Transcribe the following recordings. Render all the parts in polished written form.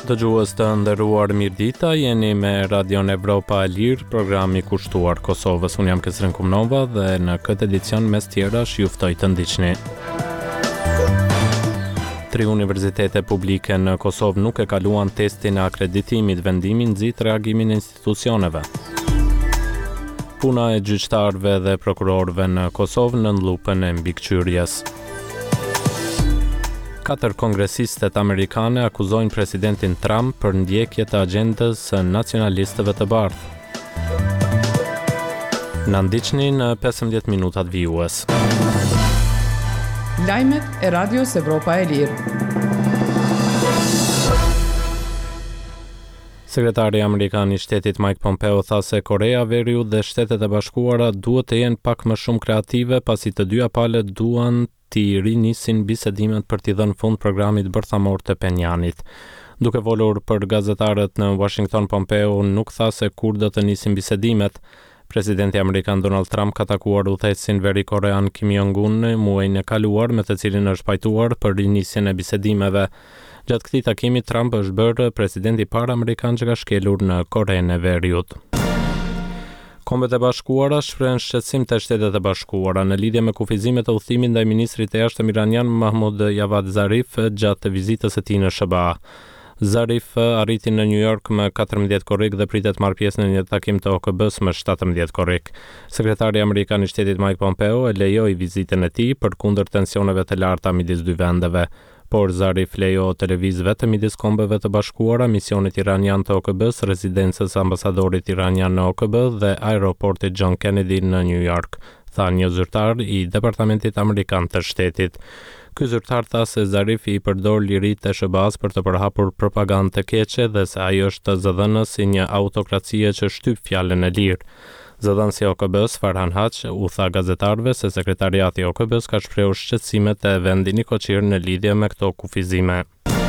Dëgjues të nderuar, mirëdita, jeni me Radion Evropa e Lirë, programi kushtuar Kosovës. Unë jam Kesrin Kumnova dhe në këtë edicion mes tjerash ju ftoj të ndiqni. 3 universitete publike në Kosovë nuk e kaluan testin e akreditimit, vendimi nxit reagimin e institucioneve. Puna e gjyqtarëve dhe prokurorëve në Kosovë nën lupën e mbikëqyrjes. 4 kongresistet amerikane akuzojnë presidentin Trump për ndjekje të agjendës së nacionalistëve të bardhë. Na ndiqni në 15 minutat vijues. Lajmet e Radios Evropa e Lirë. Sekretari amerikan I shtetit Mike Pompeo tha se Korea Veriut dhe Shtetet e Bashkuara duhet të jenë pak më shumë kreative pasi të dyja palët duan të rinisin bisedimet për t'i dhënë fund programit bërthamor të Penjanit. Duke folur për gazetarët në Washington, Pompeo nuk tha se kur do të nisin bisedimet. Presidenti amerikan Donald Trump ka takuar udhëheqësin veri-korean Kim Jong-un në muajin e kaluar, me të cilin është pajtuar për rinisjen e bisedimeve. Gjatë këtij takimi, Trump është bërë presidenti I parë amerikan që ka shkelur në Korenë e Veriut. Kombet e Bashkuara shprehen shqetësim te Shtetet e Bashkuara në lidhje me kufizimet e udhëtimit ndaj ministrit të jashtëm iranian Mahmoud Javad Zarif gjatë vizitës së tij në SBA. Zarif arriti në New York me 14 korrik dhe pritet marrë pjesë në një takim të OKB-s me 17 korrik. Sekretari amerikan I shtetit Mike Pompeo e lejoi vizitën e tij përkundër tensioneve të larta midis dy vendeve. Por Zarif lejo të lëviz vetëm midis kombeve të bashkuara, misionit iranian të OKB-s, rezidencës ambasadorit iranian në OKB dhe aeroportit John Kennedy në New York, tha një zyrtar I Departamentit Amerikan të Shtetit. Ky zyrtar tha se Zarifi I përdor liritë e SBA-s për të përhapur propagandë të keqe dhe se ai është zëdhënës I një autokracie që shtyp fjalën e lirë. Zëdhënësi I OKB-s Farhan Haq u tha gazetarëve se sekretariati I OKB-s ka shprehur shqetësimet e vendit Nikoqir në lidhje me këto kufizime.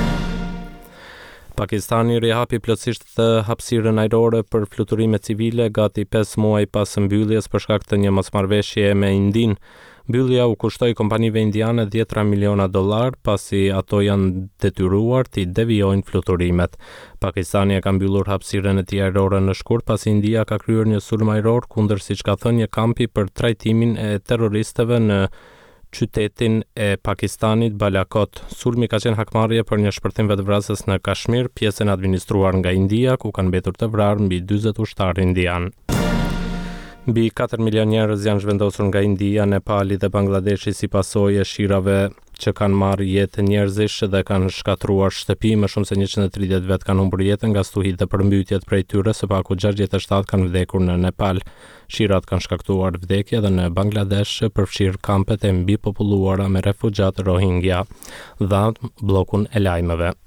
Pakistani rihapi plotësisht hapësirën ajrore për fluturime civile gati 5 muaj pas mbylljes për shkak të një mosmarrëveshje me Indinë. Mbyllja u kushtoi kompanive indiane $10 miliona pasi ato janë detyruar të devijojnë fluturimet. Pakistani e ka mbyllur hapësirën e tij ajrore në shkurt pasi India ka kryer një sulm ajror kundër, siç ka thënë, një kampi për trajtimin e terroristëve në qytetin e Pakistanit Balakot. Sulmi ka qenë hakmarrje për një shpërthim vetvrasës në Kashmir, pjesën administruar nga India, ku kanë mbetur të vrarë mbi 40 ushtarë indian. Mbi 4 milion njerëz janë zhvendosur nga India, Nepali dhe Bangladeshi si pasojë e shirave që kanë marrë jetë njerëzish dhe kanë shkatruar shtëpi. Më shumë se 130 vet kanë humbur jetën nga stuhitë dhe përmbytjet prej tyre, së paku 67 kanë vdekur në Nepal. Shirat kanë shkaktuar vdekje edhe në Bangladesh, përfshirë kampet e mbipopulluara me refugjat Rohingya, dha bllokun e lajmeve.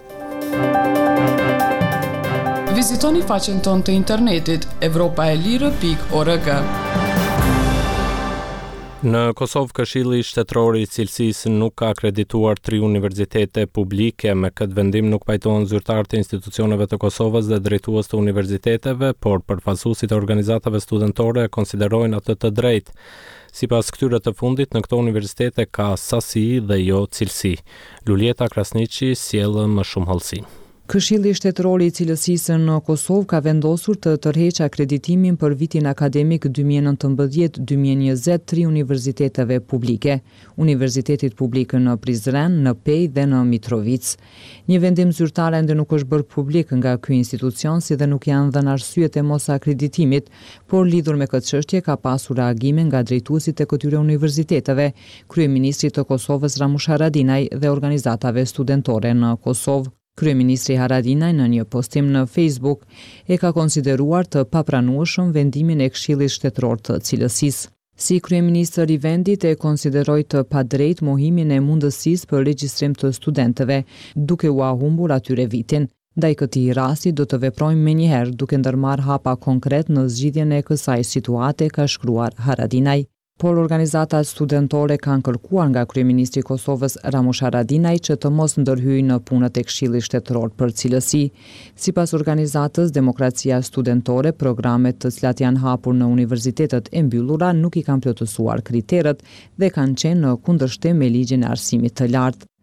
Vizitoni faqen tonë të internetit evropaelire.org. Në Kosovë, Këshilli Shtetëror I Cilësisë nuk ka akredituar 3 universitete publike. Me këtë vendim nuk pajtohen zyrtarë të institucioneve të Kosovës dhe drejtues të universiteteve, por përfaqësuesit e organizatave studentore e konsiderojnë atë të drejtë. Sipas këtyre të fundit, në këto universitete ka sasi dhe jo cilësi. Luljeta Krasniqi sjell më shumë hollësi. Këshilli Shtetëror I Cilësisë në Kosovë ka vendosur të tërheqë akreditimin për vitin akademik 2019-2020 3 universiteteve publike, Universitetit Publik në Prizren, në Pej dhe në Mitrovic. Një vendim zyrtar ende nuk është bërë publik nga ky institucion, si dhe nuk janë dhënë arsyet e mos akreditimit, por lidhur me këtë çështje ka pasur reagime nga drejtuesit e këtyre universiteteve, kryeministri të Kosovës Ramush Haradinaj dhe organizatave studentore në Kosovë. Kryeministri Haradinaj në një postim në Facebook e ka konsideruar të papranueshëm vendimin e Këshillit Shtetëror të Cilësisë. Si kryeministër I vendit e konsideroi të padrejtë mohimin e mundësisë për regjistrim të studentëve, duke u humbur atyre vitin. Ndaj këtij rasti do të veprojmë menjëherë duke ndërmarrë hapa konkret në zgjidhjen e kësaj situate, ka shkruar Haradinaj. Por organizatat studentore kanë kërkuar nga kryeministri I Kosovës Ramush Haradinaj që të mos ndërhyjë në punët e Këshillit Shtetëror për Cilësi. Sipas organizatës Demokracia Studentore, programet të cilat janë hapur në universitetet e mbyllura nuk I kanë plotësuar kriteret dhe kanë qenë në kundërshtim me ligjin e arsimit të lartë.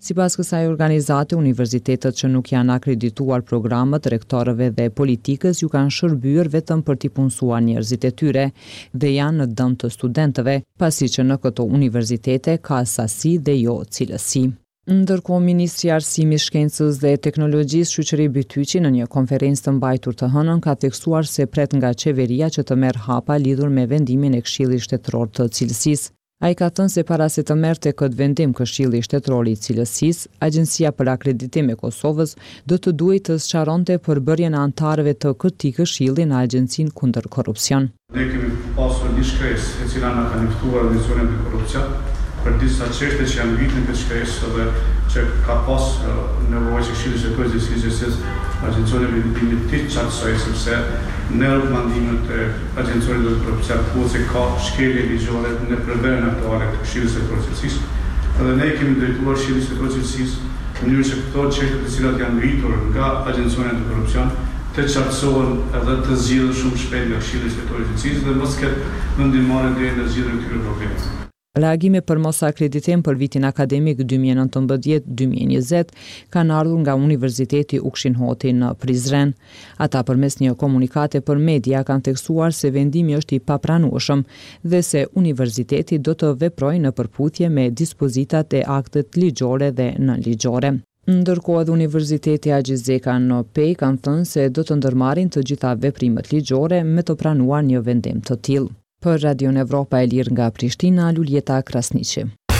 Sipas kësaj organizate, universitetet që nuk janë akredituar programët, rektorëve dhe politikës ju kanë shërbyer vetëm për t'i punësuar njerëzit e tyre dhe janë në dëm të studentëve, pasi që në këto universitete ka sasi dhe jo cilësi. Ndërkohë, Ministri i Arsimit, Shkencës dhe Teknologjisë Shoqëri Bytyqi në një konferencë të mbajtur të hënën ka theksuar se pret nga qeveria që të merr hapa lidhur me vendimin e Këshillit Shtetëror të Cilësisë. Ai ka thënë se para se të merrte këtë vendim Këshilli Shtetëror i Cilësisë, Agjencia për Akreditim e Kosovës do të duhej të sqaronte përbërjen e anëtarëve të këtij këshilli në Agjencinë kundër korrupsion. Ne kemi pasur një shkresë e cila na ka njoftuar Organizacionin për Korrupsion për disa çështje që janë vitin këtë shkresë dhe që ka pas nevojë që Këshilli Shtetëror i Cilësisë Agjencioni për Vendimin të çartsoj sepse në rekomandimet e Agjencionit për Korrupsion thuhet se ka shkelje ligjore në përbërjen aktuale të Këshillit Shtetëror të Cilësisë. Dhe ne kemi drejtuar Këshillin Shtetëror të Cilësisë në mënyrë që këto çështje të cilat janë ngritur nga Agjencioni për Korrupsion të qartësohen edhe të zgjidhen shumë shpejt nga Këshilli Shtetëror i Cilësisë dhe mos ketë vendimarrje deri në zgjidhjen e këtyre problemeve. Reagime për mos akreditim për vitin akademik 2019-2020 kanë ardhur nga Universiteti Ukshin Hoti në Prizren. Ata përmes një komunikate për media kanë theksuar se vendimi është i papranueshëm dhe se universiteti do të veprojë në përputhje me dispozitat e aktet ligjore dhe nënligjore. Ndërkohë edhe Universiteti Agjizeka në Pej kanë thënë se do të ndërmarrin të gjitha veprimet ligjore me të pranuar një vendim të tillë. Për Radion Evropa e Lirë nga Prishtina, Luljeta Krasniqi.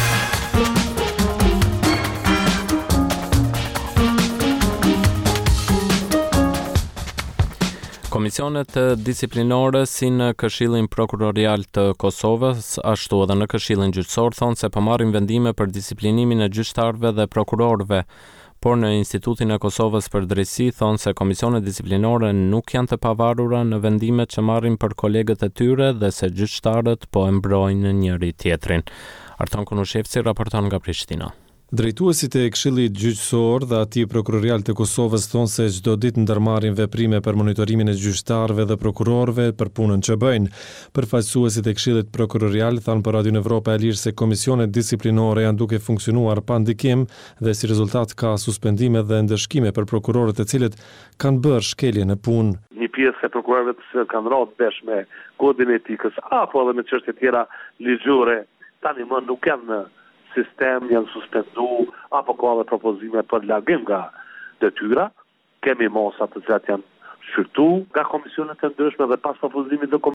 Komisionet disiplinore si në Këshillin Prokurorial të Kosovës, ashtu edhe në Këshillin Gjyqësor thonë se po marrin vendime për disiplinimin e gjyqtarëve dhe prokurorëve. Por në Institutin e Kosovës për Drejtësi thonë se komisionet disiplinore nuk janë të pavarura në vendimet që marrin për kolegët e tyre dhe se gjyqtarët po e mbrojnë njëri tjetrin. Arton Kunushevci raporton nga Prishtina. Drejtuesit e Këshillit Gjyqësor dhe atij prokurorial të Kosovës thonë se çdo ditë ndërmarrin veprime për monitorimin e gjyqtarëve dhe prokurorëve për punën që bëjnë. Përfaqësuesit e Këshillit Prokurorial thanë për Radion Evropa e Lirë se komisionet disiplinore janë duke funksionuar pa ndikim dhe si rezultat ka suspendime dhe ndëshkime për prokurorët e cilët kanë bërë shkelje në punë. Një pjesë e prokurorëve të cilët kanë rrotë vesh me kodin e etikës apo edhe me çështje tjera ligjore, tani më nuk janë në sistem, janë suspendu, apo ka dhe propozime për largim nga detyra. Kemi mosa të cilat janë shqyrtu nga komisionet e ndryshme dhe pas propozimit të